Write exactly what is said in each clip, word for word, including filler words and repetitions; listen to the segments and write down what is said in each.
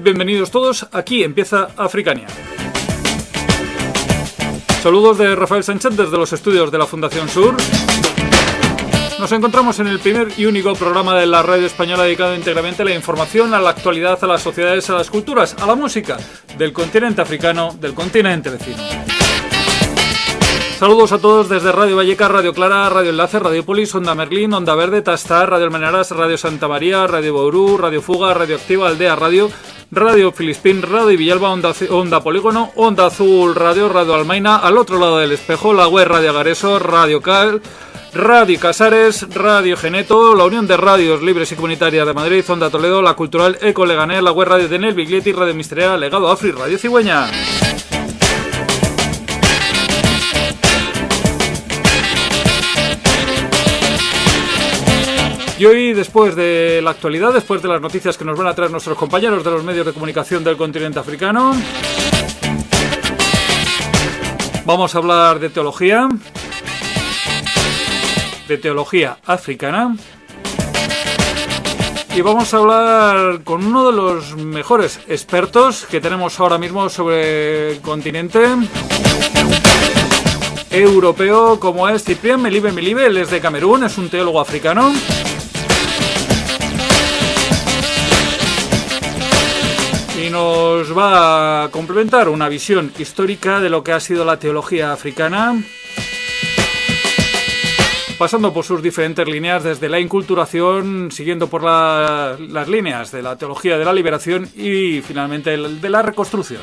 bienvenidos todos. Aquí empieza Africania. Saludos de Rafael Sánchez desde los estudios de la Fundación Sur. Nos encontramos en el primer y único programa de la radio española dedicado íntegramente a la información, a la actualidad, a las sociedades, a las culturas, a la música del continente africano, del continente vecino. Saludos a todos desde Radio Vallecas, Radio Clara, Radio Enlace, Radio Polis, Onda Merlín, Onda Verde, Tastar, Radio Almenaras, Radio Santa María, Radio Bauru, Radio Fuga, Radio Activa, Aldea Radio, Radio Filispín, Radio Villalba, Onda, Onda Polígono, Onda Azul Radio, Radio Almaina, al otro lado del espejo, la web Radio Gareso, Radio Cal, Radio Casares, Radio Geneto, la Unión de Radios Libres y Comunitarias de Madrid, Onda Toledo, la Cultural Eco Leganés, la web Radio de Nel Biglietti, Radio Misteria, Legado Afri, Radio Cigüeña. Y hoy, después de la actualidad, después de las noticias que nos van a traer nuestros compañeros de los medios de comunicación del continente africano, vamos a hablar de teología, de teología africana, y vamos a hablar con uno de los mejores expertos que tenemos ahora mismo sobre el continente europeo, como es Cyprien Melibe Melibe. Él es de Camerún, es un teólogo africano. Y nos va a complementar una visión histórica de lo que ha sido la teología africana, pasando por sus diferentes líneas, desde la inculturación, siguiendo por la, las líneas de la teología de la liberación y finalmente el de la reconstrucción.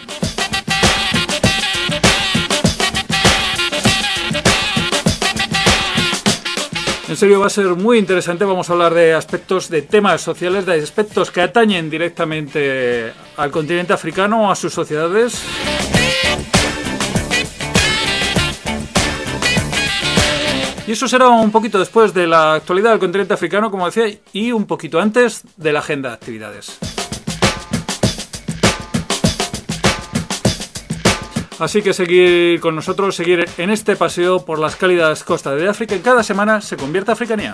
En serio, va a ser muy interesante. Vamos a hablar de aspectos, de temas sociales, de aspectos que atañen directamente al continente africano o a sus sociedades. Y eso será un poquito después de la actualidad del continente africano, como decía, y un poquito antes de la agenda de actividades. Así que seguir con nosotros, seguir en este paseo por las cálidas costas de África, y cada semana se convierte a Africanía.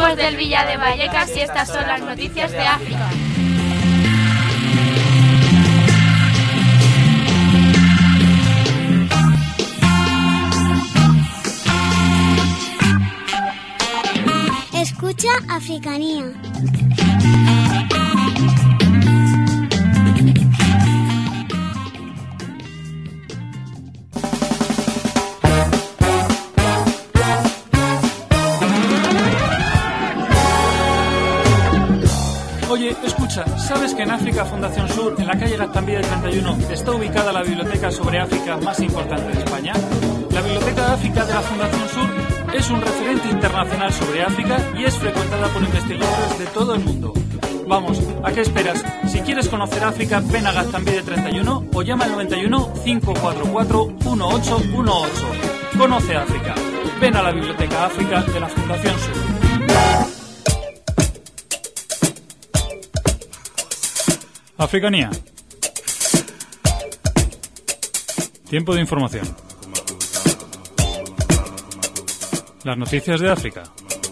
Somos del Villa de Vallecas y estas son las noticias de África. Escucha Africanía. Oye, escucha, ¿sabes que en África Fundación Sur, en la calle Gaztambide treinta y uno, está ubicada la biblioteca sobre África más importante de España? La Biblioteca de África de la Fundación Sur es un referente internacional sobre África y es frecuentada por investigadores de todo el mundo. Vamos, ¿a qué esperas? Si quieres conocer África, ven a Gaztambide treinta y uno o llama al noventa y uno, cinco cuatro cuatro, uno ocho uno ocho. Conoce África. Ven a la Biblioteca África de la Fundación Sur. Africanía. Tiempo de información. Las noticias de África.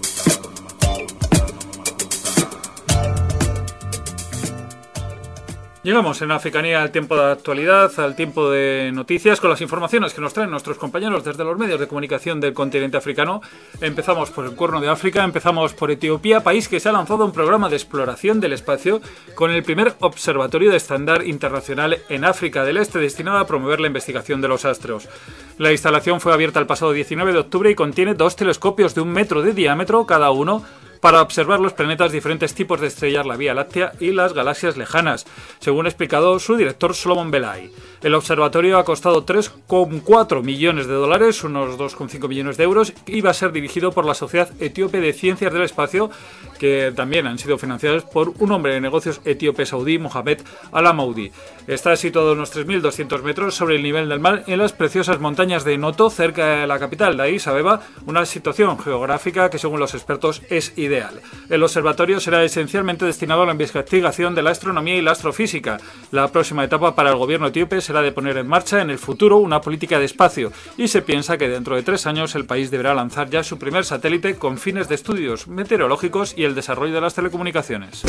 Llegamos en Africanía al tiempo de actualidad, al tiempo de noticias, con las informaciones que nos traen nuestros compañeros desde los medios de comunicación del continente africano. Empezamos por el Cuerno de África, empezamos por Etiopía, país que se ha lanzado un programa de exploración del espacio con el primer observatorio de estándar internacional en África del Este destinado a promover la investigación de los astros. La instalación fue abierta el pasado diecinueve de octubre y contiene dos telescopios de un metro de diámetro cada uno para observar los planetas, diferentes tipos de estrellas, la Vía Láctea y las galaxias lejanas, según ha explicado su director Solomon Belay. El observatorio ha costado tres coma cuatro millones de dólares, unos dos coma cinco millones de euros, y va a ser dirigido por la Sociedad Etíope de Ciencias del Espacio, que también han sido financiados por un hombre de negocios etíope saudí, Mohamed Al-Amaudi. Está situado a unos tres mil doscientos metros sobre el nivel del mar en las preciosas montañas de Noto, cerca de la capital de Addis Abeba, una situación geográfica que según los expertos es ideal. El observatorio será esencialmente destinado a la investigación de la astronomía y la astrofísica. La próxima etapa para el gobierno etíope será de poner en marcha en el futuro una política de espacio y se piensa que dentro de tres años el país deberá lanzar ya su primer satélite con fines de estudios meteorológicos y el desarrollo de las telecomunicaciones.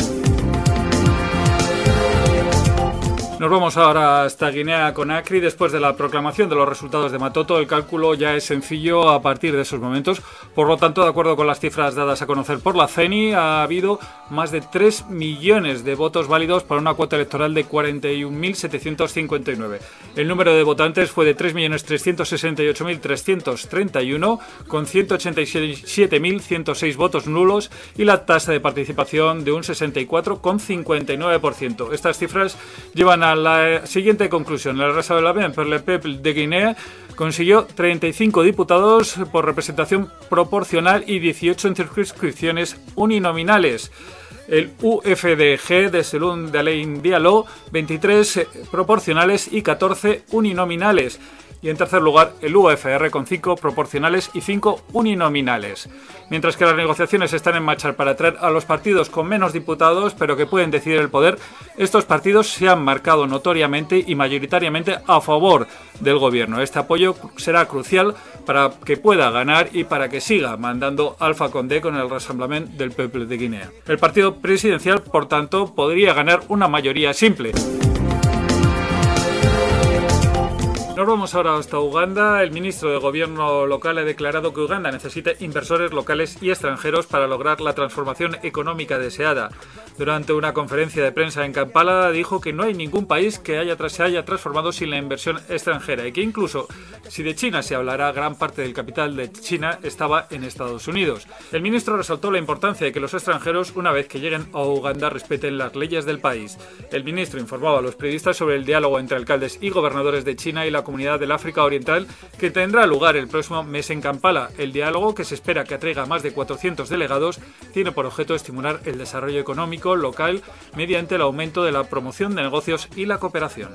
Nos vamos ahora hasta Guinea Conakry. Después de la proclamación de los resultados de Matoto, el cálculo ya es sencillo a partir de esos momentos. Por lo tanto, de acuerdo con las cifras dadas a conocer por la CENI, ha habido más de tres millones de votos válidos para una cuota electoral de cuarenta y un mil setecientos cincuenta y nueve. El número de votantes fue de tres millones trescientos sesenta y ocho mil trescientos treinta y uno, con ciento ochenta y siete mil ciento seis votos nulos y la tasa de participación de un sesenta y cuatro coma cincuenta y nueve por ciento. Estas cifras llevan a la siguiente conclusión. El Rassemblement pour le Peuple de Guinea consiguió treinta y cinco diputados por representación proporcional y dieciocho en circunscripciones uninominales. El U F D G de Selun de Alain Diallo, veintitrés proporcionales y catorce uninominales. Y en tercer lugar, el U F R con cinco proporcionales y cinco uninominales. Mientras que las negociaciones están en marcha para atraer a los partidos con menos diputados, pero que pueden decidir el poder, estos partidos se han marcado notoriamente y mayoritariamente a favor del gobierno. Este apoyo será crucial para que pueda ganar y para que siga mandando Alpha Condé con el Rassemblement del Peuple de Guinea. El partido presidencial, por tanto, podría ganar una mayoría simple. Nos vamos ahora hasta Uganda. El ministro de Gobierno local ha declarado que Uganda necesita inversores locales y extranjeros para lograr la transformación económica deseada. Durante una conferencia de prensa en Kampala dijo que no hay ningún país que haya, se haya transformado sin la inversión extranjera y que incluso si de China se hablará, gran parte del capital de China estaba en Estados Unidos. El ministro resaltó la importancia de que los extranjeros, una vez que lleguen a Uganda, respeten las leyes del país. El ministro informaba a los periodistas sobre el diálogo entre alcaldes y gobernadores de China y la Comunidad del África Oriental que tendrá lugar el próximo mes en Kampala. El diálogo, que se espera que atraiga a más de cuatrocientos delegados, tiene por objeto estimular el desarrollo económico local mediante el aumento de la promoción de negocios y la cooperación.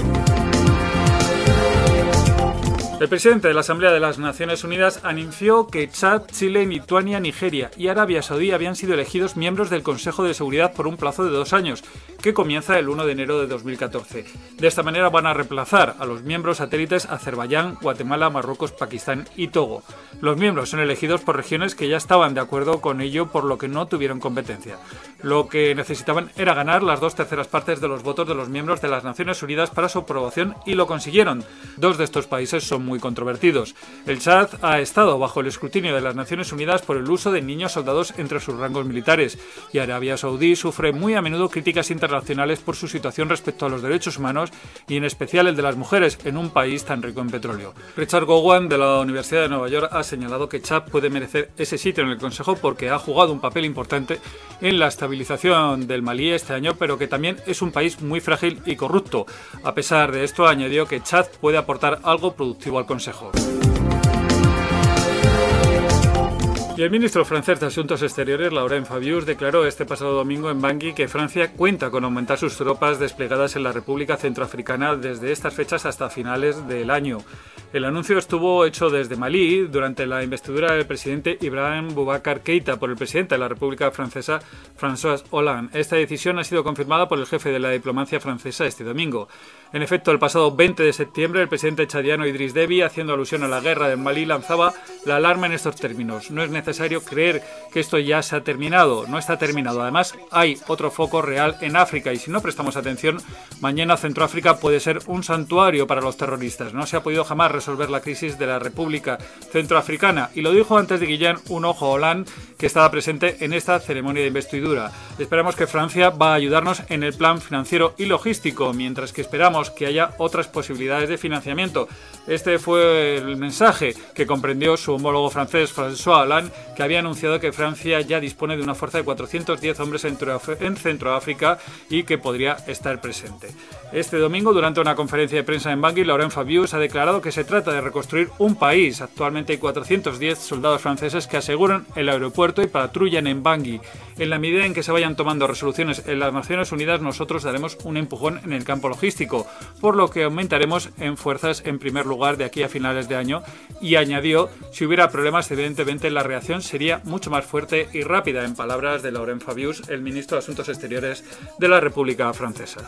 El presidente de la Asamblea de las Naciones Unidas anunció que Chad, Chile, Lituania, Nigeria y Arabia Saudí habían sido elegidos miembros del Consejo de Seguridad por un plazo de dos años, que comienza el uno de enero de dos mil catorce. De esta manera van a reemplazar a los miembros satélites Azerbaiyán, Guatemala, Marruecos, Pakistán y Togo. Los miembros son elegidos por regiones que ya estaban de acuerdo con ello, por lo que no tuvieron competencia. Lo que necesitaban era ganar las dos terceras partes de los votos de los miembros de las Naciones Unidas para su aprobación y lo consiguieron. Dos de estos países son muy controvertidos. El Chad ha estado bajo el escrutinio de las Naciones Unidas por el uso de niños soldados entre sus rangos militares, y Arabia Saudí sufre muy a menudo críticas internacionales por su situación respecto a los derechos humanos y en especial el de las mujeres en un país tan rico en petróleo. Richard Gowan de la Universidad de Nueva York ha señalado que Chad puede merecer ese sitio en el Consejo porque ha jugado un papel importante en la estabilización del Malí este año, pero que también es un país muy frágil y corrupto. A pesar de esto, añadió que Chad puede aportar algo productivo al Consejo. Y el ministro francés de Asuntos Exteriores, Laurent Fabius, declaró este pasado domingo en Bangui que Francia cuenta con aumentar sus tropas desplegadas en la República Centroafricana desde estas fechas hasta finales del año. El anuncio estuvo hecho desde Malí durante la investidura del presidente Ibrahim Boubacar Keïta por el presidente de la República Francesa, François Hollande. Esta decisión ha sido confirmada por el jefe de la diplomacia francesa este domingo. En efecto, el pasado veinte de septiembre, el presidente chadiano Idriss Déby, haciendo alusión a la guerra de Malí, lanzaba la alarma en estos términos: no es necesario creer que esto ya se ha terminado, no está terminado. Además, hay otro foco real en África y si no prestamos atención, mañana Centroáfrica puede ser un santuario para los terroristas. No se ha podido jamás resolver la crisis de la República Centroafricana, y lo dijo antes de Guillaume un ojo Hollande, que estaba presente en esta ceremonia de investidura. Esperamos que Francia va a ayudarnos en el plan financiero y logístico, mientras que esperamos que haya otras posibilidades de financiamiento. Este fue el mensaje que comprendió su homólogo francés, François Hollande, que había anunciado que Francia ya dispone de una fuerza de cuatrocientos diez hombres en Centroáfrica y que podría estar presente. Este domingo, durante una conferencia de prensa en Bangui, Laurent Fabius ha declarado que se trata de reconstruir un país. Actualmente hay cuatrocientos diez soldados franceses que aseguran el aeropuerto y patrullan en Bangui. En la medida en que se vayan tomando resoluciones en las Naciones Unidas, nosotros daremos un empujón en el campo logístico, por lo que aumentaremos en fuerzas en primer lugar de aquí a finales de año, y añadió: si hubiera problemas, evidentemente la reacción sería mucho más fuerte y rápida, en palabras de Laurent Fabius, el ministro de Asuntos Exteriores de la República Francesa.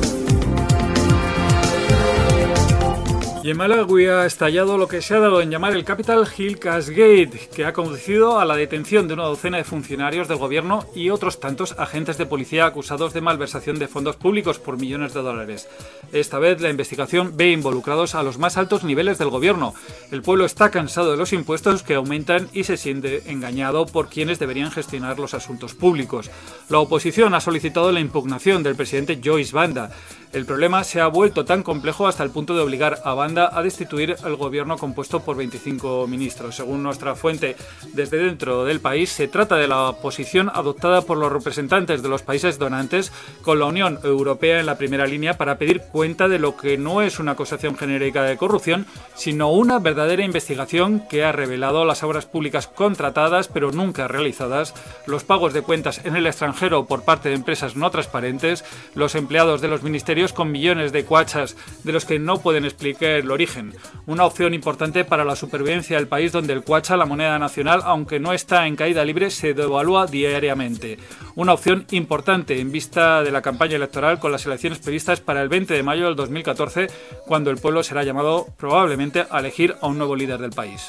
Y en Malawi ha estallado lo que se ha dado en llamar el Capitol Hill Cascade, que ha conducido a la detención de una docena de funcionarios del gobierno y otros tantos agentes de policía acusados de malversación de fondos públicos por millones de dólares. Esta vez la investigación ve involucrados a los más altos niveles del gobierno. El pueblo está cansado de los impuestos que aumentan y se siente engañado por quienes deberían gestionar los asuntos públicos. La oposición ha solicitado la impugnación del presidente Joyce Banda. El problema se ha vuelto tan complejo hasta el punto de obligar a Banda a destituir el gobierno compuesto por veinticinco ministros. Según nuestra fuente desde dentro del país, se trata de la posición adoptada por los representantes de los países donantes, con la Unión Europea en la primera línea, para pedir cuenta de lo que no es una acusación genérica de corrupción, sino una verdadera investigación que ha revelado las obras públicas contratadas pero nunca realizadas, los pagos de cuentas en el extranjero por parte de empresas no transparentes, los empleados de los ministerios con millones de cuachas de los que no pueden explicar el origen. Una opción importante para la supervivencia del país, donde el cuacha, la moneda nacional, aunque no está en caída libre, se devalúa diariamente. Una opción importante en vista de la campaña electoral, con las elecciones previstas para el veinte de mayo del dos mil catorce, cuando el pueblo será llamado probablemente a elegir a un nuevo líder del país.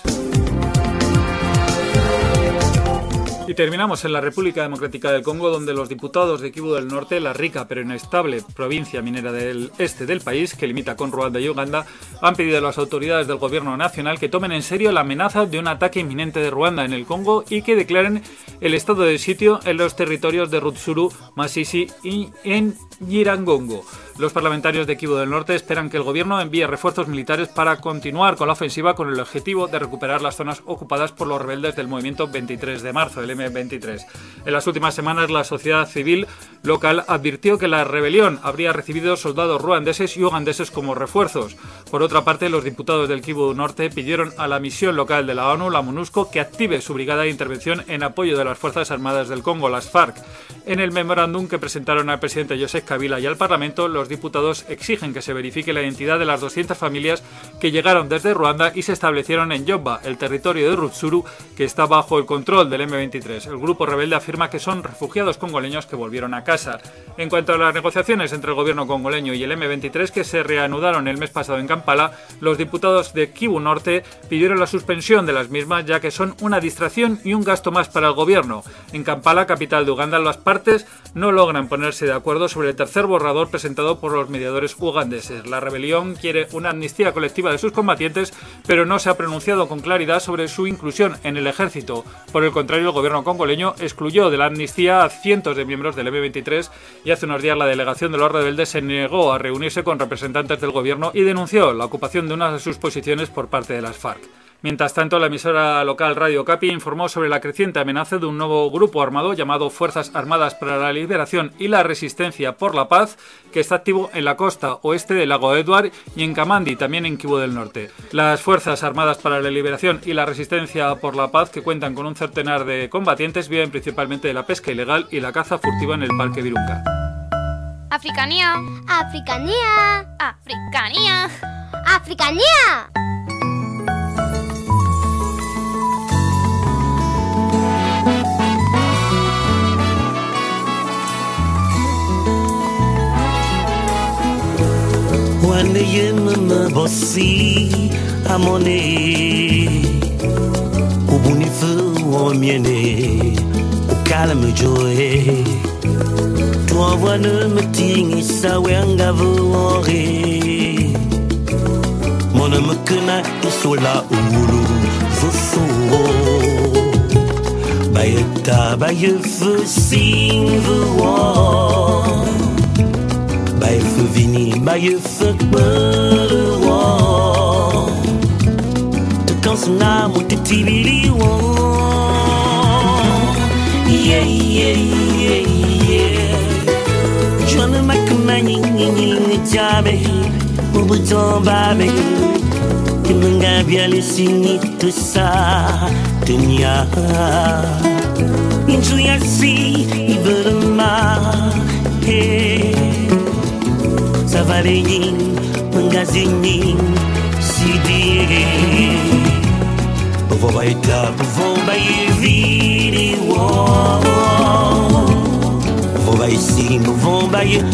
Y terminamos en la República Democrática del Congo, donde los diputados de Kivu del Norte, la rica pero inestable provincia minera del este del país, que limita con Ruanda y Uganda, han pedido a las autoridades del gobierno nacional que tomen en serio la amenaza de un ataque inminente de Ruanda en el Congo y que declaren el estado de sitio en los territorios de Rutshuru, Masisi y en Nyiragongo. Los parlamentarios de Kivu del Norte esperan que el gobierno envíe refuerzos militares para continuar con la ofensiva, con el objetivo de recuperar las zonas ocupadas por los rebeldes del movimiento veintitrés de marzo, el eme veintitrés. En las últimas semanas, la sociedad civil local advirtió que la rebelión habría recibido soldados ruandeses y ugandeses como refuerzos. Por otra parte, los diputados del Kivu Norte pidieron a la misión local de la ONU, la MONUSCO, que active su brigada de intervención en apoyo de las Fuerzas Armadas del Congo, las FARC. En el memorándum que presentaron al presidente Joseph Kabila y al Parlamento, los los diputados exigen que se verifique la identidad de las doscientas familias que llegaron desde Ruanda y se establecieron en Jomba, el territorio de Rutshuru, que está bajo el control del eme veintitrés. El grupo rebelde afirma que son refugiados congoleños que volvieron a casa. En cuanto a las negociaciones entre el gobierno congoleño y el eme veintitrés, que se reanudaron el mes pasado en Kampala, los diputados de Kivu Norte pidieron la suspensión de las mismas, ya que son una distracción y un gasto más para el gobierno. En Kampala, capital de Uganda, las partes no logran ponerse de acuerdo sobre el tercer borrador presentado por los mediadores ugandeses. La rebelión quiere una amnistía colectiva de sus combatientes, pero no se ha pronunciado con claridad sobre su inclusión en el ejército. Por el contrario, el gobierno congoleño excluyó de la amnistía a cientos de miembros del eme veintitrés y hace unos días la delegación de los rebeldes se negó a reunirse con representantes del gobierno y denunció la ocupación de una de sus posiciones por parte de las FARC. Mientras tanto, la emisora local Radio Okapi informó sobre la creciente amenaza de un nuevo grupo armado llamado Fuerzas Armadas para la Liberación y la Resistencia por la Paz, que está activo en la costa oeste del lago Edward y en Kamandi, también en Kivu del Norte. Las Fuerzas Armadas para la Liberación y la Resistencia por la Paz, que cuentan con un centenar de combatientes, viven principalmente de la pesca ilegal y la caza furtiva en el Parque Virunga. Africanía. Africanía. Africanía. Africanía. Wane yema bossi amone ubunifu womiene ukalame joe tu envoies ne me tingi sawenga vuore mona mekena isola ulu vusu bayeta bayefu sing vuo Bij verwinning, bij je verkbeuren. De kansen na moeten tibili won. Yeah, yeah, yeah, yeah. Joanne makamani, nyinyi jabe, mubuton babe. Kimenga biale sini tusa dunia. Inju yasi iberma, hey. Savarenin, mangazinin, sidi. Vou bailar, vou bailar, vire Vou bailar cima, vou bailar,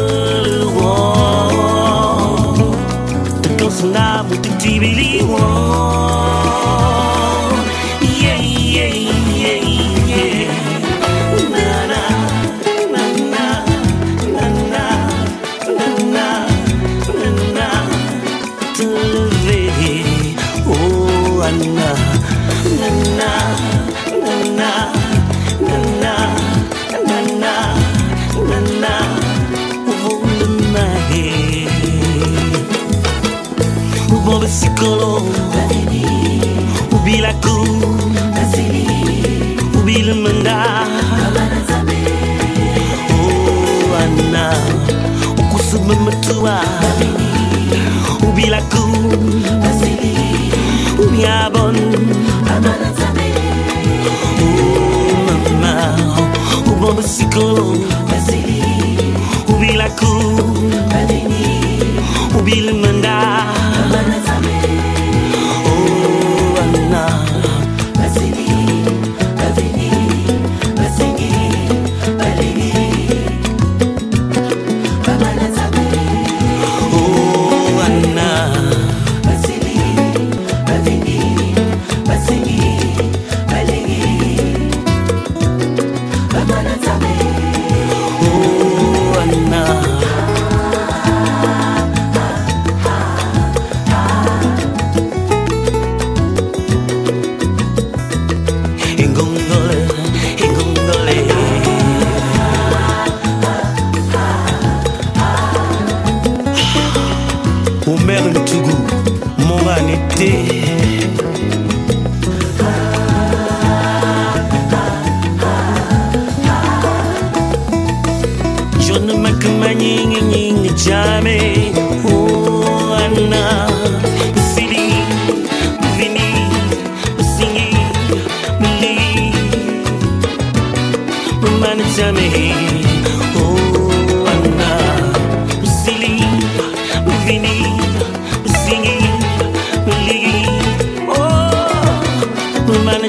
te canso na muito tibili Yeah, yeah, yeah, yeah. Na na. Na na na na na na na na na na voluma he o bom psicolo o bilaku o bilmanda o ana o kusuma matua o bilaku Ya bon Oh mama O bon psicolo O bilaku O bilmanda Oh Anna Oh Anna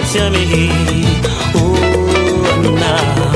jamais. Oh, nah.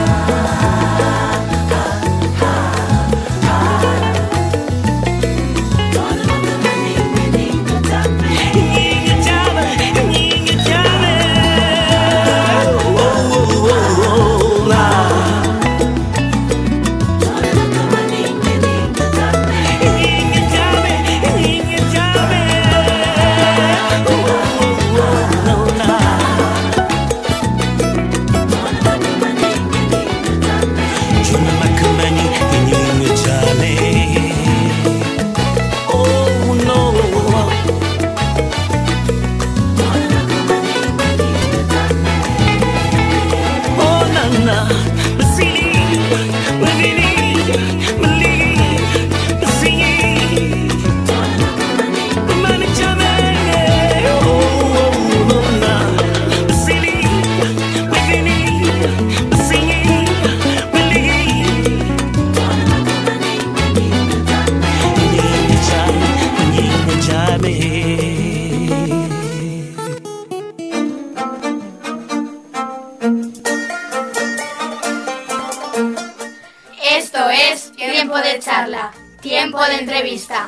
Esto es Tiempo de Charla, Tiempo de Entrevista.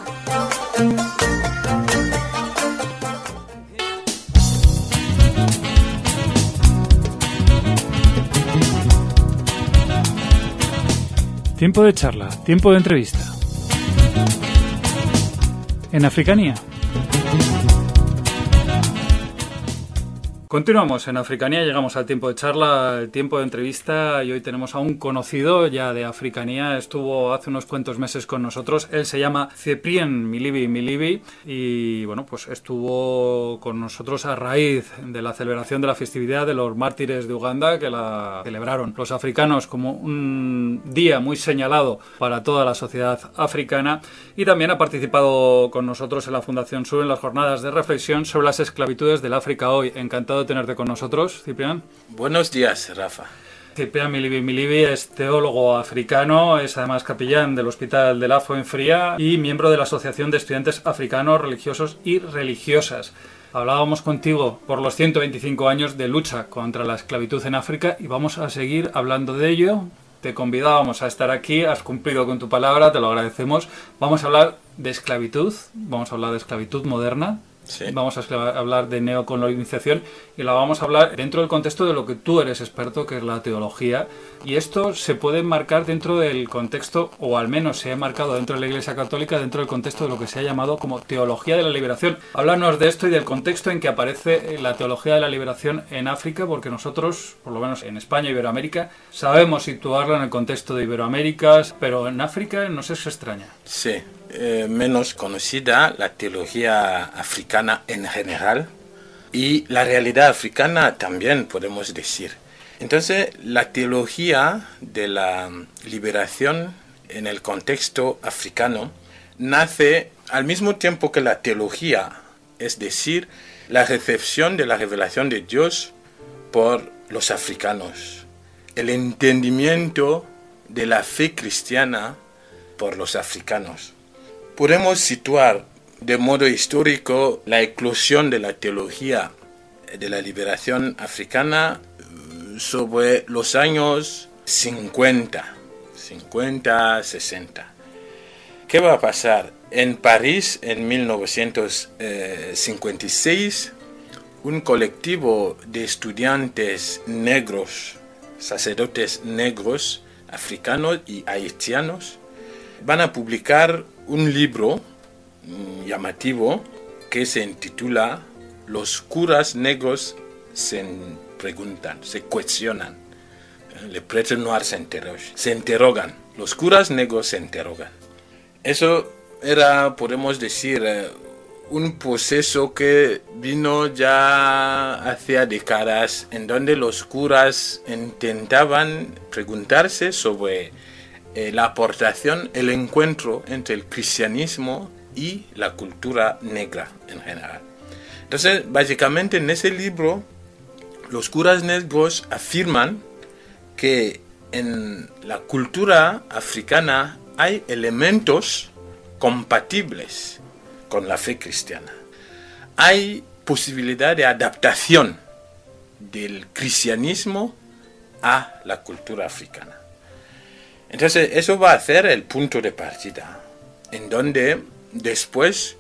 Tiempo de charla, tiempo de entrevista. En Africanía. Continuamos en Africanía, llegamos al tiempo de charla, el tiempo de entrevista, y hoy tenemos a un conocido ya de Africanía. Estuvo hace unos cuantos meses con nosotros. Él se llama Cyprien Milibi Milibi y bueno, pues estuvo con nosotros a raíz de la celebración de la festividad de los mártires de Uganda, que la celebraron los africanos como un día muy señalado para toda la sociedad africana, y también ha participado con nosotros en la Fundación Sur en las jornadas de reflexión sobre las esclavitudes del África hoy. Encantado de tenerte con nosotros, Cyprien. Buenos días, Rafa. Cyprien Milibi Milibi es teólogo africano, es además capellán del Hospital de la Fuenfría y miembro de la Asociación de Estudiantes Africanos Religiosos y Religiosas. Hablábamos contigo por los ciento veinticinco años de lucha contra la esclavitud en África y vamos a seguir hablando de ello. Te convidábamos a estar aquí, has cumplido con tu palabra, te lo agradecemos. Vamos a hablar de esclavitud, vamos a hablar de esclavitud moderna. Sí. Vamos a hablar de neocolonización y la vamos a hablar dentro del contexto de lo que tú eres experto, que es la teología, y esto se puede enmarcar dentro del contexto, o al menos se ha marcado dentro de la Iglesia Católica, dentro del contexto de lo que se ha llamado como teología de la liberación. Háblanos de esto y del contexto en que aparece la teología de la liberación en África, porque nosotros, por lo menos en España y Iberoamérica, sabemos situarlo en el contexto de Iberoamérica, pero en África no sé si se extraña. Sí. Eh, menos conocida la teología africana en general y la realidad africana también, podemos decir. Entonces, la teología de la liberación en el contexto africano nace al mismo tiempo que la teología, es decir, la recepción de la revelación de Dios por los africanos, el entendimiento de la fe cristiana por los africanos. Podemos situar de modo histórico la eclosión de la teología de la liberación africana sobre los años cincuenta, cincuenta, sesenta. ¿Qué va a pasar? En París, en mil novecientos cincuenta y seis, un colectivo de estudiantes negros, sacerdotes negros, africanos y haitianos, van a publicar un libro llamativo que se intitula Los curas negros se preguntan, se cuestionan. Le prêtre noir se interroga, se interrogan. Los curas negros se interrogan. Eso era, podemos decir, un proceso que vino ya hacia décadas, en donde los curas intentaban preguntarse sobre Eh, la aportación, el encuentro entre el cristianismo y la cultura negra en general. Entonces, básicamente en ese libro, los curas negros afirman que en la cultura africana hay elementos compatibles con la fe cristiana. Hay posibilidad de adaptación del cristianismo a la cultura africana. Entonces eso va a ser el punto de partida, en donde después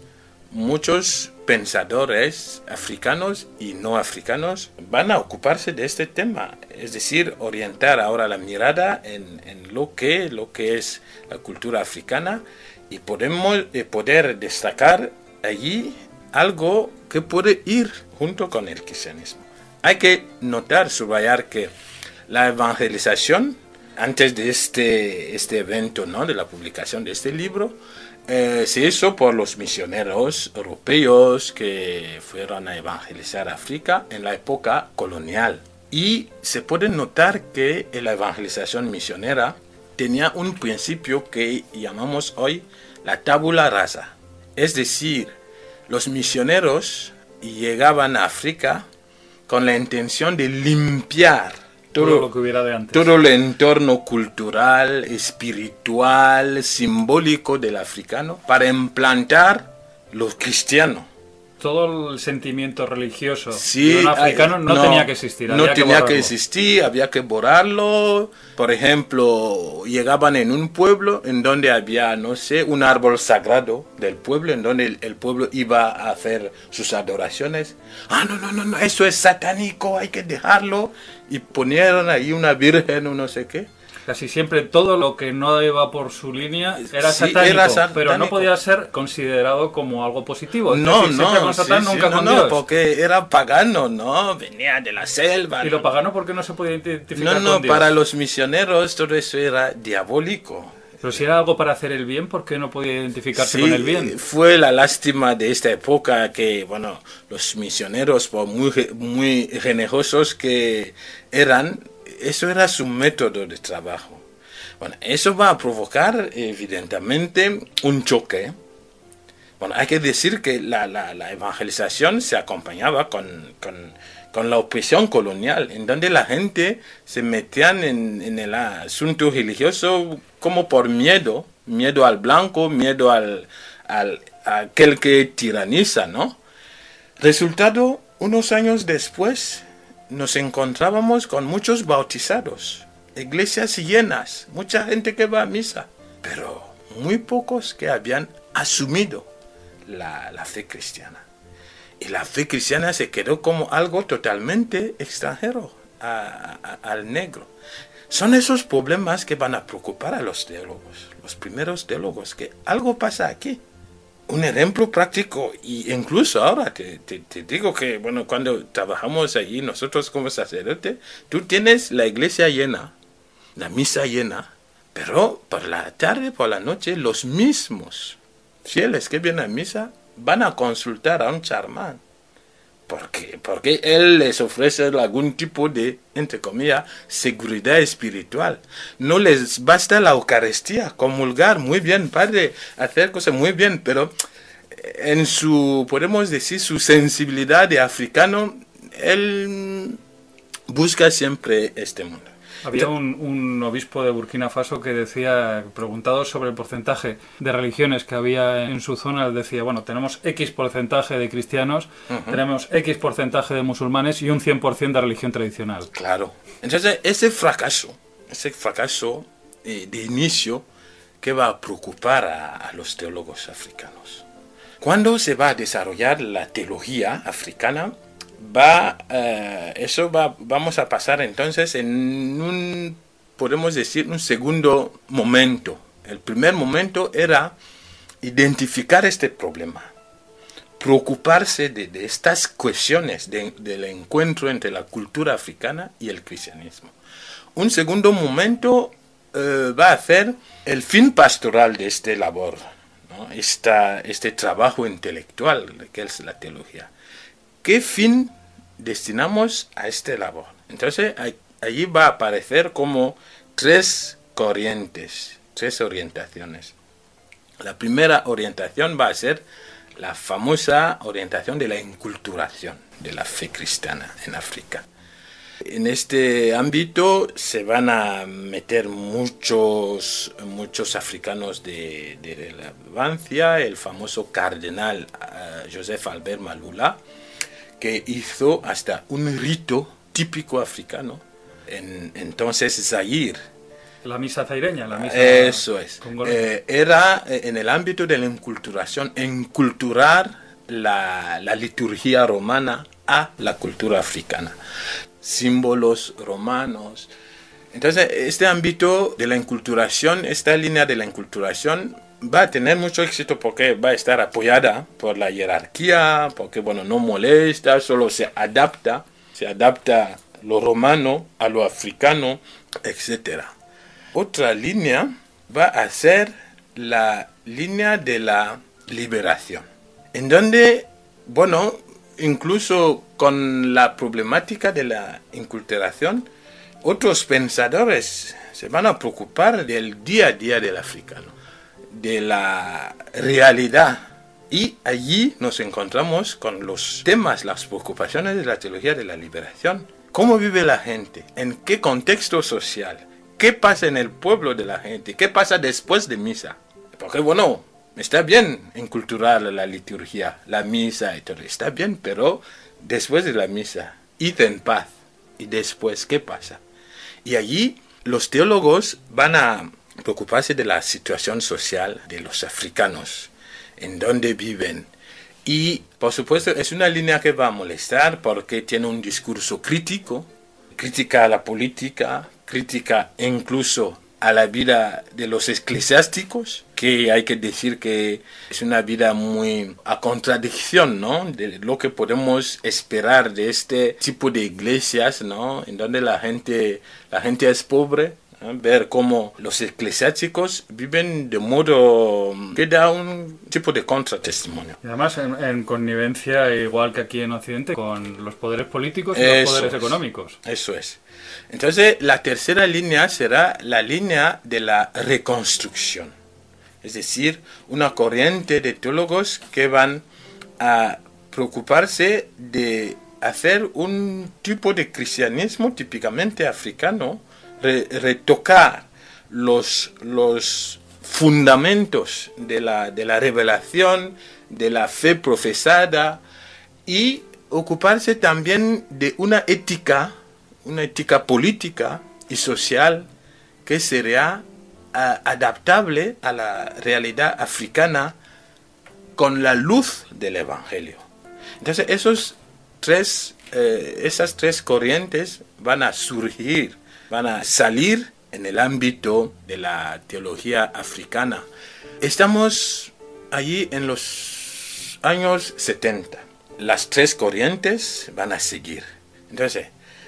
muchos pensadores africanos y no africanos van a ocuparse de este tema, es decir, orientar ahora la mirada en, en lo, que, lo que es la cultura africana y podemos eh, poder destacar allí algo que puede ir junto con el cristianismo. Hay que notar, subrayar que la evangelización, antes de este, este evento, ¿no?, de la publicación de este libro, Eh, se hizo por los misioneros europeos que fueron a evangelizar África en la época colonial. Y se puede notar que la evangelización misionera tenía un principio que llamamos hoy la tabula rasa. Es decir, los misioneros llegaban a África con la intención de limpiar Todo, todo lo que hubiera de antes. Todo el entorno cultural, espiritual, simbólico del africano para implantar lo cristiano. Todo el sentimiento religioso Sí, de un africano no, no tenía que existir. No había tenía que, que existir, había que borrarlo. Por ejemplo, llegaban en un pueblo en donde había, no sé, un árbol sagrado del pueblo, en donde el, el pueblo iba a hacer sus adoraciones. Ah, no, no, no, no, eso es satánico, hay que dejarlo. Y ponieron ahí una virgen o no sé qué. Casi siempre todo lo que no iba por su línea era, Sí, satánico, era satánico, pero no podía ser considerado como algo positivo. No, decir, siempre no, con Satán, sí, nunca sí, con no, Dios. no, porque era pagano, ¿no? Venía de la selva. Y lo pagano, ¿por qué no se podía identificar No, no, con Dios? para los misioneros todo eso era diabólico. Pero si era algo para hacer el bien, ¿por qué no podía identificarse Sí, con el bien? fue la lástima de esta época que, bueno, los misioneros, por muy, muy generosos que eran, eso era su método de trabajo. Bueno, eso va a provocar evidentemente un choque. Bueno, hay que decir que la, la, la evangelización se acompañaba con, con, con la opresión colonial, en donde la gente se metían en, en el asunto religioso como por miedo, miedo al blanco, miedo al, al a aquel que tiraniza, ¿no? Resultado, unos años después nos encontrábamos con muchos bautizados, iglesias llenas, mucha gente que va a misa, pero muy pocos que habían asumido la, la fe cristiana. Y la fe cristiana se quedó como algo totalmente extranjero a, a, al negro. Son esos problemas que van a preocupar a los teólogos, los primeros teólogos, que algo pasa aquí. Un ejemplo práctico, y incluso ahora te, te, te digo que, bueno, cuando trabajamos allí, nosotros como sacerdote, tú tienes la iglesia llena, la misa llena, pero por la tarde, por la noche, los mismos fieles que vienen a misa van a consultar a un charmán. ¿Por qué? Porque él les ofrece algún tipo de, entre comillas, seguridad espiritual. No les basta la Eucaristía, comulgar, muy bien, padre, hacer cosas muy bien, pero en su, podemos decir, su sensibilidad de africano, él busca siempre este mundo. Había un, un obispo de Burkina Faso que decía, preguntado sobre el porcentaje de religiones que había en su zona, él decía, bueno, tenemos X porcentaje de cristianos, uh-huh. tenemos X porcentaje de musulmanes y un cien por ciento de religión tradicional. Claro. Entonces, ese fracaso, ese fracaso eh, de inicio que va a preocupar a, a los teólogos africanos. Cuando se va a desarrollar la teología africana, va uh, eso va vamos a pasar entonces en un, podemos decir, un segundo momento. El primer momento era identificar este problema, preocuparse de, de estas cuestiones de, del encuentro entre la cultura africana y el cristianismo. Un segundo momento uh, va a ser el fin pastoral de esta labor, ¿no? Esta, este trabajo intelectual que es la teología. ¿Qué fin destinamos a esta labor? Entonces, allí va a aparecer como tres corrientes, tres orientaciones. La primera orientación va a ser la famosa orientación de la enculturación de la fe cristiana en África. En este ámbito se van a meter muchos, muchos africanos de, de relevancia, el famoso cardenal uh, Joseph Albert Malula, que hizo hasta un rito típico africano. En, entonces Zaire. La misa zaireña, la misa... Eso es. Eh, era en el ámbito de la enculturación, enculturar la, la liturgia romana a la cultura africana. Símbolos romanos. Entonces, este ámbito de la enculturación, esta línea de la enculturación va a tener mucho éxito porque va a estar apoyada por la jerarquía, porque, bueno, no molesta, solo se adapta, se adapta lo romano a lo africano, etcétera. Otra línea va a ser la línea de la liberación, en donde, bueno, incluso con la problemática de la enculturación, otros pensadores se van a preocupar del día a día del africano, de la realidad. Y allí nos encontramos con los temas, las preocupaciones de la teología de la liberación. ¿Cómo vive la gente? ¿En qué contexto social? ¿Qué pasa en el pueblo de la gente? ¿Qué pasa después de misa? Porque, bueno, está bien enculturar la liturgia, la misa y todo, está bien, pero después de la misa, id en paz. ¿Y después qué pasa? Y allí los teólogos van a preocuparse de la situación social de los africanos, en dónde viven. Y, por supuesto, es una línea que va a molestar porque tiene un discurso crítico, crítica a la política, crítica incluso a la vida de los eclesiásticos, que hay que decir que es una vida muy a contradicción, ¿no?, de lo que podemos esperar de este tipo de iglesias, ¿no?, en donde la gente, la gente es pobre. Ver cómo los eclesiásticos viven de modo que da un tipo de contratestimonio. Y además en, en connivencia, igual que aquí en Occidente, con los poderes políticos y Eso los poderes es. económicos. Eso es. Entonces, la tercera línea será la línea de la reconstrucción. Es decir, una corriente de teólogos que van a preocuparse de hacer un tipo de cristianismo típicamente africano, retocar los, los fundamentos de la, de la revelación, de la fe profesada, y ocuparse también de una ética, una ética política y social que sería uh, adaptable a la realidad africana con la luz del Evangelio. Entonces esos tres, eh, esas tres corrientes van a surgir, van a salir en el ámbito de la teología africana. Estamos allí en los años setenta. Las tres corrientes van a seguir. Entonces,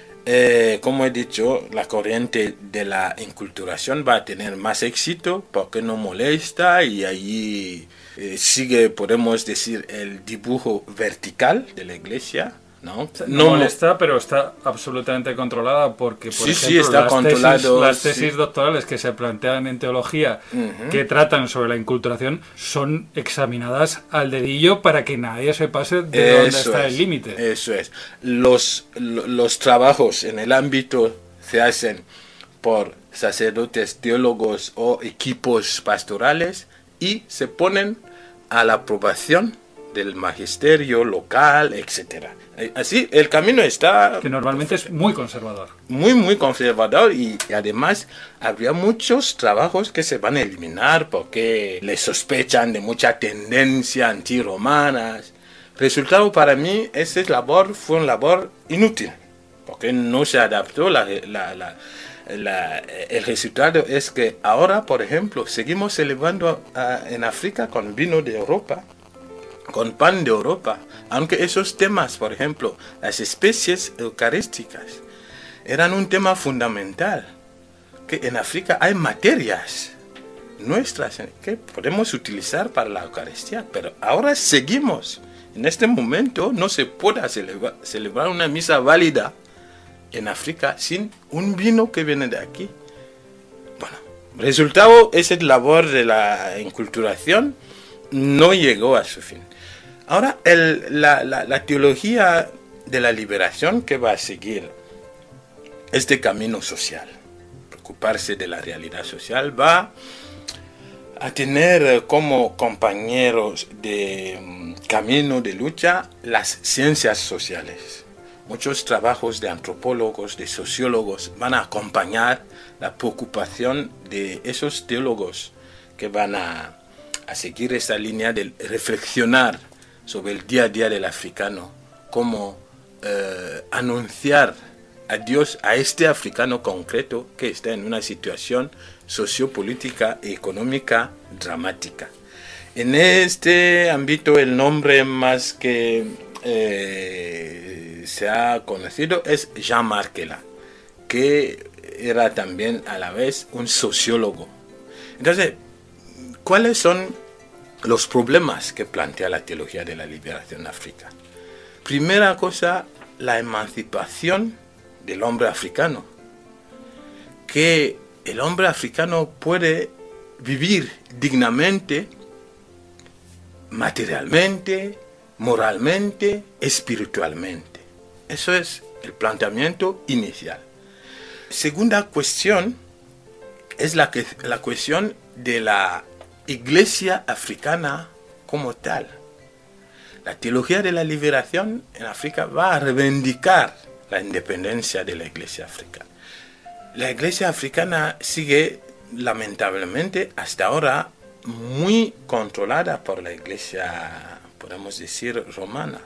eh, como he dicho, la corriente de la enculturación va a tener más éxito porque no molesta y allí eh, sigue, podemos decir, el dibujo vertical de la iglesia. No, no, no molesta, pero está absolutamente controlada porque, por sí, ejemplo, sí, está las, controlado, tesis, las sí. tesis doctorales que se plantean en teología, uh-huh. que tratan sobre la enculturación, son examinadas al dedillo para que nadie se pase de Eso dónde está es, el límite. Eso es. Los, los trabajos en el ámbito se hacen por sacerdotes, teólogos o equipos pastorales y se ponen a la aprobación del magisterio local, etcétera. Así el camino está... Que normalmente es muy conservador. Muy, muy conservador y, y además habría muchos trabajos que se van a eliminar porque les sospechan de mucha tendencia antiromanas. Resultado para mí, esa labor fue una labor inútil porque no se adaptó. La, la, la, la, el resultado es que ahora, por ejemplo, seguimos celebrando a, en África con vino de Europa, con pan de Europa, aunque esos temas, por ejemplo, las especies eucarísticas, eran un tema fundamental, que en África hay materias nuestras que podemos utilizar para la Eucaristía, pero ahora seguimos. En este momento no se puede celebrar, celebrar una misa válida en África sin un vino que viene de aquí. Bueno, resultado, esa labor de la enculturación no llegó a su fin. Ahora, el, la, la, la teología de la liberación que va a seguir este camino social, preocuparse de la realidad social, va a tener como compañeros de um, camino de lucha las ciencias sociales. muchos trabajos de antropólogos, de sociólogos, van a acompañar la preocupación de esos teólogos que van a, a seguir esta línea de reflexionar sobre el día a día del africano, cómo eh, anunciar a Dios a este africano concreto que está en una situación sociopolítica y económica dramática. En este ámbito el nombre más que eh, se ha conocido es Jean Markela, que era también a la vez un sociólogo. Entonces, ¿cuáles son los problemas que plantea la teología de la liberación en África? Primera cosa, la emancipación del hombre africano, que el hombre africano puede vivir dignamente, materialmente, moralmente, espiritualmente. Eso es el planteamiento inicial. Segunda cuestión es la, que, la cuestión de la iglesia africana como tal. La teología de la liberación en África va a reivindicar la independencia de la iglesia africana. La iglesia africana sigue, lamentablemente, hasta ahora muy controlada por la iglesia, podemos decir, romana.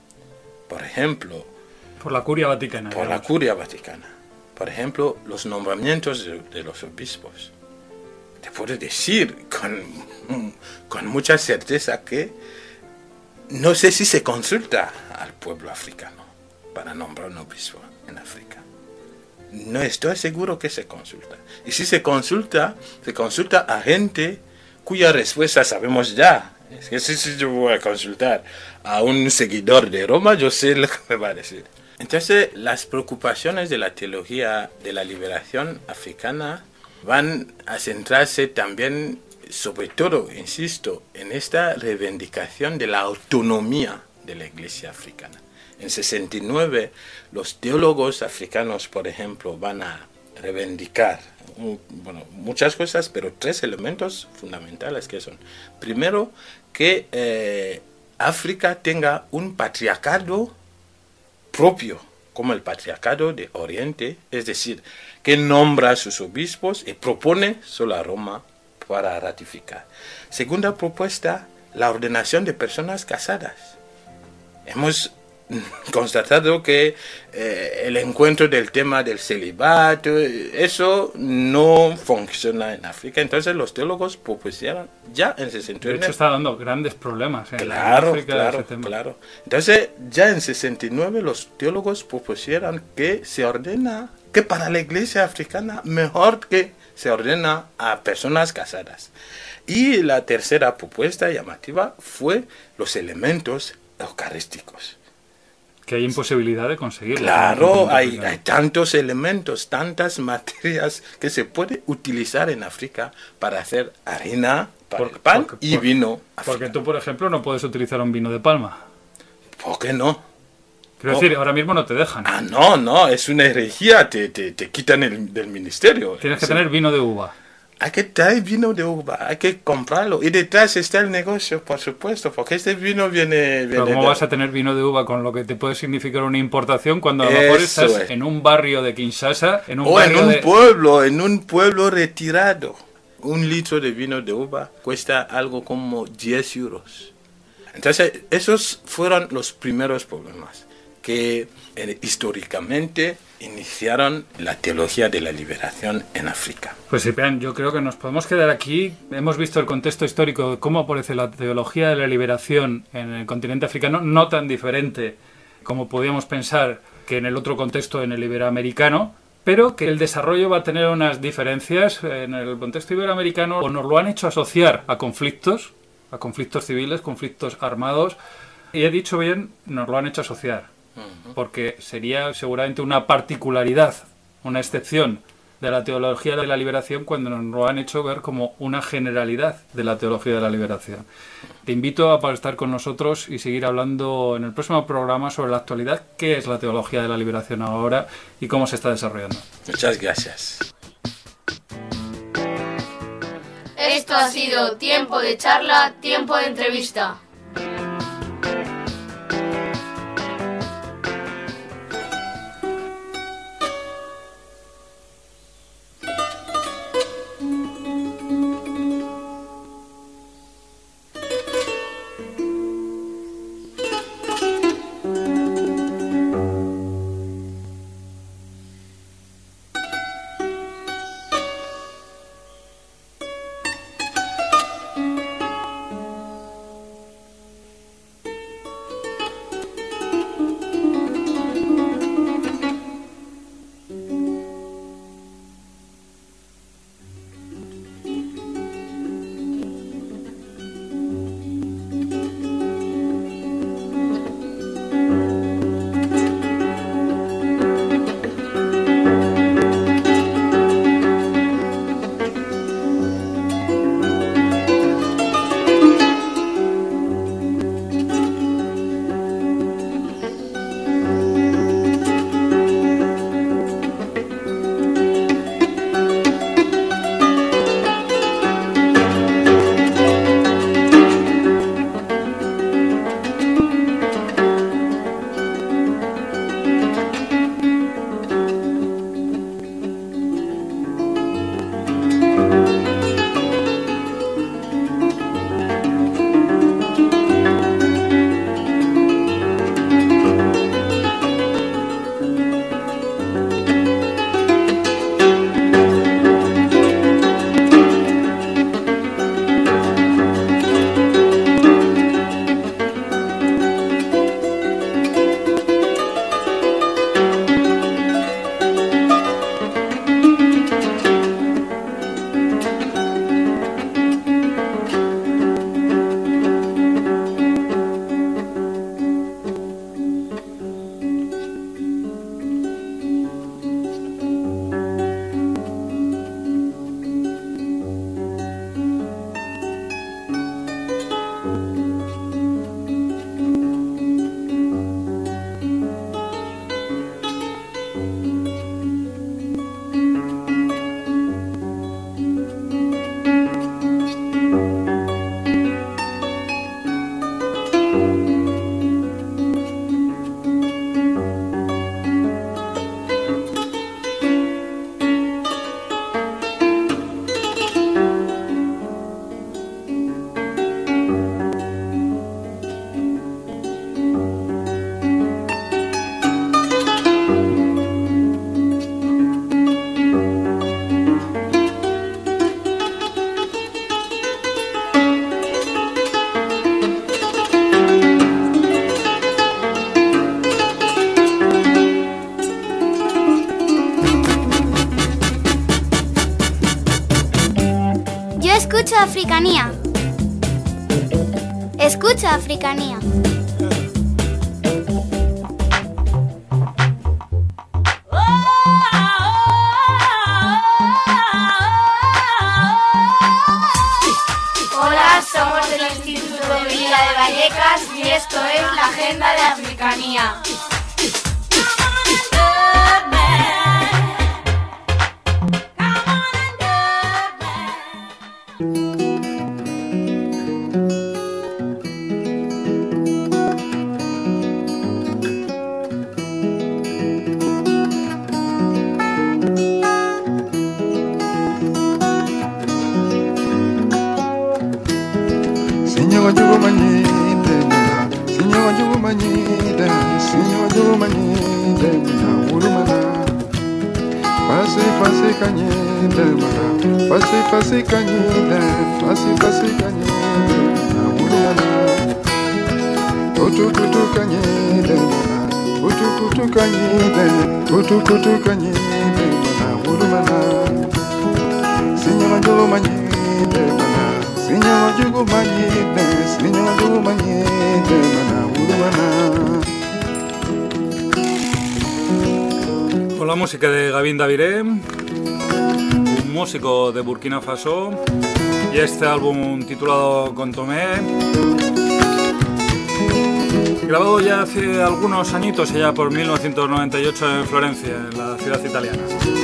Por ejemplo, por la curia vaticana. Por digamos. la curia vaticana. Por ejemplo, los nombramientos de, de los obispos. Te puedo decir con, con mucha certeza que no sé si se consulta al pueblo africano para nombrar un obispo en África. No estoy seguro que se consulta. Y si se consulta, se consulta a gente cuya respuesta sabemos ya. Es que si, si yo voy a consultar a un seguidor de Roma, yo sé lo que me va a decir. Entonces, las preocupaciones de la teología de la liberación africana van a centrarse también, sobre todo, insisto, en esta reivindicación de la autonomía de la iglesia africana. En sesenta y nueve, los teólogos africanos, por ejemplo, van a reivindicar bueno, muchas cosas, pero tres elementos fundamentales que son. Primero, que eh, África tenga un patriarcado propio, como el patriarcado de Oriente, es decir, que nombra a sus obispos y propone solo a Roma para ratificar. Segunda propuesta, la ordenación de personas casadas. Hemos constatado que eh, el encuentro del tema del celibato, eso no funciona en África. Entonces los teólogos propusieron ya en sesenta y nueve. De hecho está dando grandes problemas en claro, África. Claro, ese tema. claro. Entonces ya en sesenta y nueve los teólogos propusieron que se ordena, que para la iglesia africana mejor que se ordena a personas casadas. Y la tercera propuesta llamativa fue los elementos eucarísticos. Que hay imposibilidad de conseguirlo. Claro, hay, hay tantos elementos, tantas materias que se puede utilizar en África para hacer harina, para por, el pan porque, y por, vino. Porque africano. tú, por ejemplo, no puedes utilizar un vino de palma. ¿Por qué no? Quiero no. decir, ahora mismo no te dejan. Ah, no, no, es una herejía, te, te, te quitan el, del ministerio. Tienes que sí. tener vino de uva. Hay que traer vino de uva, hay que comprarlo. Y detrás está el negocio, por supuesto, porque este vino viene... viene Pero ¿cómo de... vas a tener vino de uva con lo que te puede significar una importación cuando a lo mejor Eso estás es. en un barrio de Kinshasa, en un o barrio en un de... pueblo, en un pueblo retirado? Un litro de vino de uva cuesta algo como diez euros. Entonces, esos fueron los primeros problemas que eh, históricamente iniciaron la teología de la liberación en África. Pues Ciprián, yo creo que nos podemos quedar aquí. Hemos visto el contexto histórico de cómo aparece la teología de la liberación en el continente africano, no tan diferente como podíamos pensar que en el otro contexto, en el iberoamericano, pero que el desarrollo va a tener unas diferencias en el contexto iberoamericano, o nos lo han hecho asociar a conflictos, a conflictos civiles, conflictos armados, y he dicho bien, nos lo han hecho asociar. Porque sería seguramente una particularidad, una excepción de la teología de la liberación cuando nos lo han hecho ver como una generalidad de la teología de la liberación. Te invito a estar con nosotros y seguir hablando en el próximo programa sobre la actualidad, qué es la teología de la liberación ahora y cómo se está desarrollando. Muchas gracias. Esto ha sido Tiempo de Charla, Tiempo de Entrevista. Escucha Africanía. Escucha Africanía. Hola, somos del Instituto de Villa de Vallecas y esto es la Agenda de Africanía. Fasi kanyile, fasi fasi kanyile, na wulana. Kutu kutu kanyile, na kutu kutu kanyile, kutu kutu kanyile, na wulana. Sinya majugo manyile, na sinya majugo manyile, sinya majugo manyile, na wulana. Con la música de Gavin Daviré, músico de Burkina Faso, y este álbum titulado Contomé, grabado ya hace algunos añitos, allá por mil novecientos noventa y ocho en Florencia, en la ciudad italiana.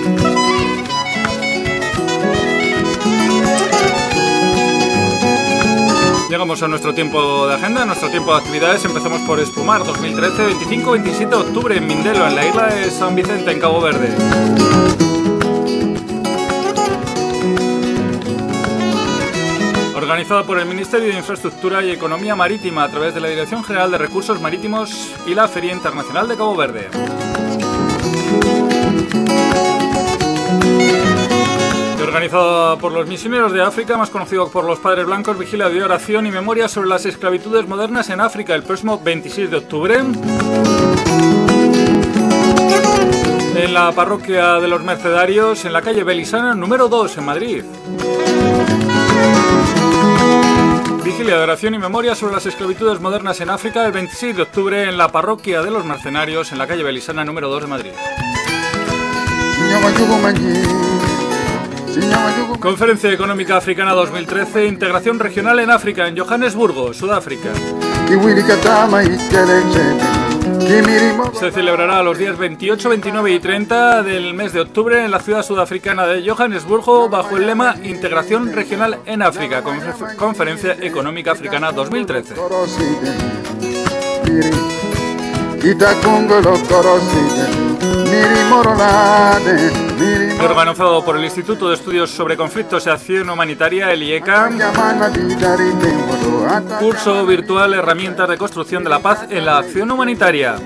Llegamos a nuestro tiempo de agenda, nuestro tiempo de actividades. Empezamos por Espumar dos mil trece, veinticinco a veintisiete de octubre en Mindelo, en la isla de San Vicente, en Cabo Verde. Organizado por el Ministerio de Infraestructura y Economía Marítima a través de la Dirección General de Recursos Marítimos y la Feria Internacional de Cabo Verde. Y organizado por los Misioneros de África, más conocido por los Padres Blancos, vigilia de oración y memoria sobre las esclavitudes modernas en África el próximo veintiséis de octubre. En la parroquia de los Mercedarios, en la calle Belisana, número dos, en Madrid. Vigilia de oración y memoria sobre las esclavitudes modernas en África el veintiséis de octubre en la parroquia de los Mercenarios, en la calle Belisana, número dos de Madrid. Conferencia Económica Africana dos mil trece, integración regional en África, en Johannesburgo, Sudáfrica. Se celebrará los días veintiocho, veintinueve y treinta del mes de octubre en la ciudad sudafricana de Johannesburgo bajo el lema Integración Regional en África, Confer- Conferencia Económica Africana dos mil trece. Organizado por el Instituto de Estudios sobre Conflictos y Acción Humanitaria, el I E C A, curso virtual Herramientas de Construcción de la Paz en la Acción Humanitaria.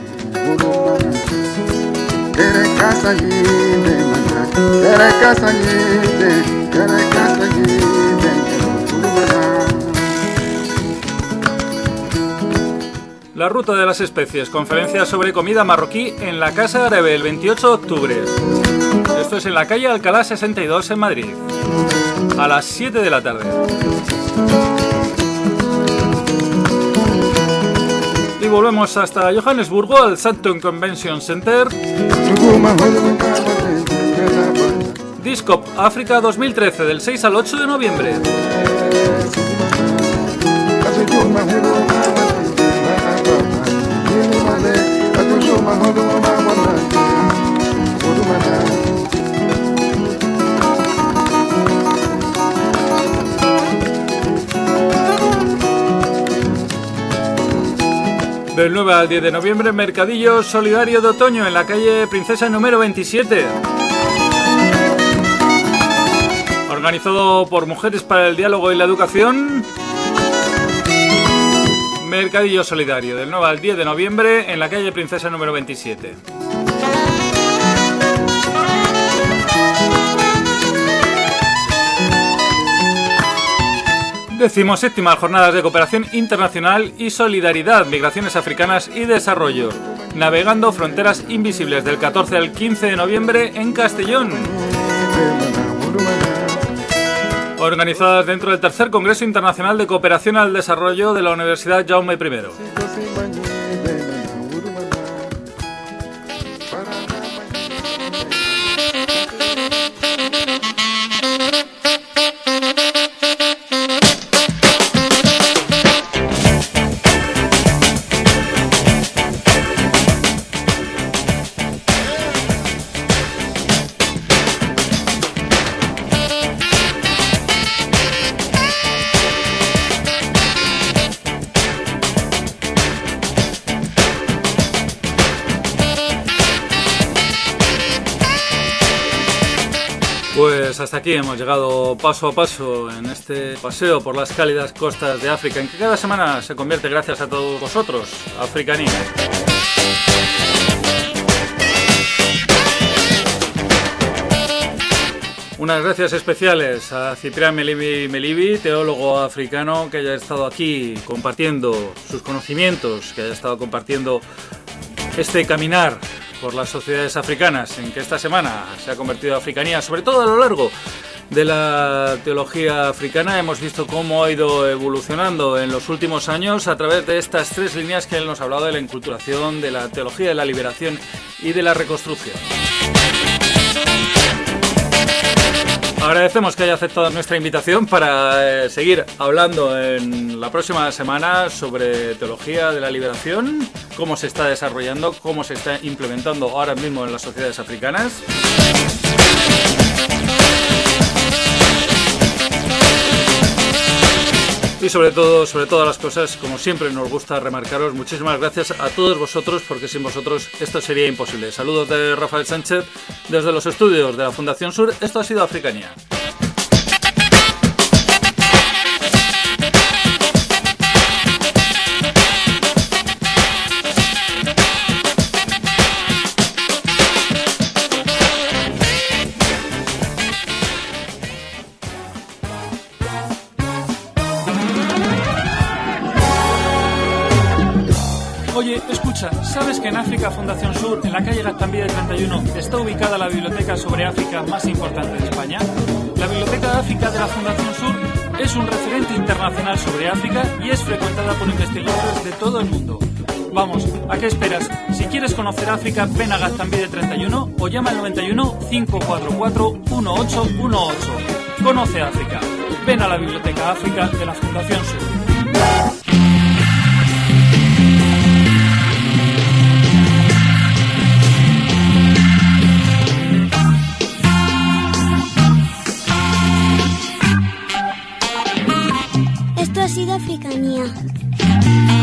La ruta de las especies, conferencia sobre comida marroquí en la Casa Árabe el veintiocho de octubre. Esto es en la calle Alcalá sesenta y dos en Madrid, a las siete de la tarde. Y volvemos hasta Johannesburgo, al Sandton Convention Center. Discop África dos mil trece, del seis al ocho de noviembre. Del nueve al diez de noviembre, Mercadillo Solidario de Otoño en la calle Princesa número veintisiete. Organizado por Mujeres para el Diálogo y la Educación. Mercadillo Solidario, del nueve al diez de noviembre en la calle Princesa número veintisiete. Decimoséptimas Jornadas de Cooperación Internacional y Solidaridad, Migraciones Africanas y Desarrollo. Navegando Fronteras Invisibles, del catorce al quince de noviembre en Castellón. organizadas dentro del tercer Congreso Internacional de Cooperación al Desarrollo de la Universidad Jaume primero. Pues hasta aquí hemos llegado paso a paso en este paseo por las cálidas costas de África, en que cada semana se convierte, gracias a todos vosotros, Africanía. Unas gracias especiales a Ciprián Melibi Melibi, teólogo africano, que haya estado aquí compartiendo sus conocimientos, que haya estado compartiendo este caminar por las sociedades africanas, en que esta semana se ha convertido en Africanía. Sobre todo a lo largo de la teología africana hemos visto cómo ha ido evolucionando en los últimos años a través de estas tres líneas que él nos ha hablado: de la enculturación, de la teología de la liberación y de la reconstrucción. Agradecemos que haya aceptado nuestra invitación para eh, seguir hablando en la próxima semana sobre teología de la liberación, cómo se está desarrollando, cómo se está implementando ahora mismo en las sociedades africanas. Y sobre todo, sobre todas las cosas, como siempre nos gusta remarcaros, muchísimas gracias a todos vosotros, porque sin vosotros esto sería imposible. Saludos de Rafael Sánchez desde los estudios de la Fundación Sur. Esto ha sido Africanía. Oye, escucha, ¿sabes que en África Fundación Sur, en la calle Gaztambide treinta y uno, está ubicada la biblioteca sobre África más importante de España? La Biblioteca de África de la Fundación Sur es un referente internacional sobre África y es frecuentada por investigadores de todo el mundo. Vamos, ¿a qué esperas? Si quieres conocer África, ven a Gaztambide treinta y uno o llama al noventa y uno, cinco cuatro cuatro, uno ocho uno ocho. Conoce África. Ven a la Biblioteca África de la Fundación Sur. Esto ha sido Africanía.